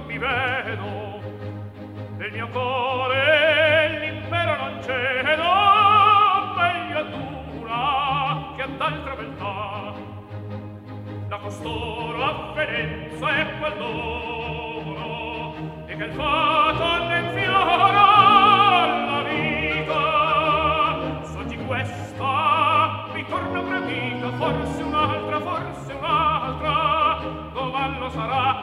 mi vedo, del mio core l'impero non cedo, meglio dura che ad altra beltà. Da costoro avvenenza e quel dono, e che il fato ne infiora la vita. Soggi questa mi torna gradita, forse un'altra, domallo sarà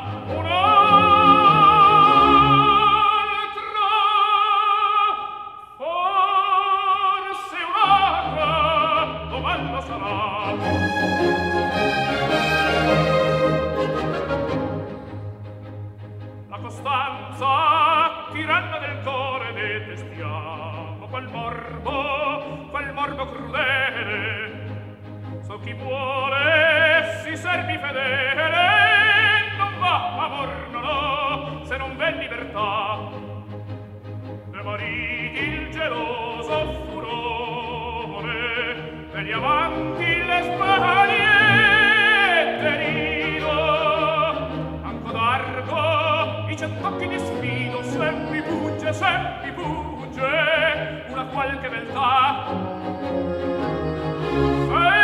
un'altra, forse un'altra, domallo sarà. La costanza tiranna del core detestiamo, quel morbo crudele. So chi vuole si servi fedele, non va amor, no, se non v'è libertà. Ne mariti il geloso furore, degli amanti le spadiette rido, anco d'argo i cent'occhi di sfido, se mi fugge, una qualche beltà.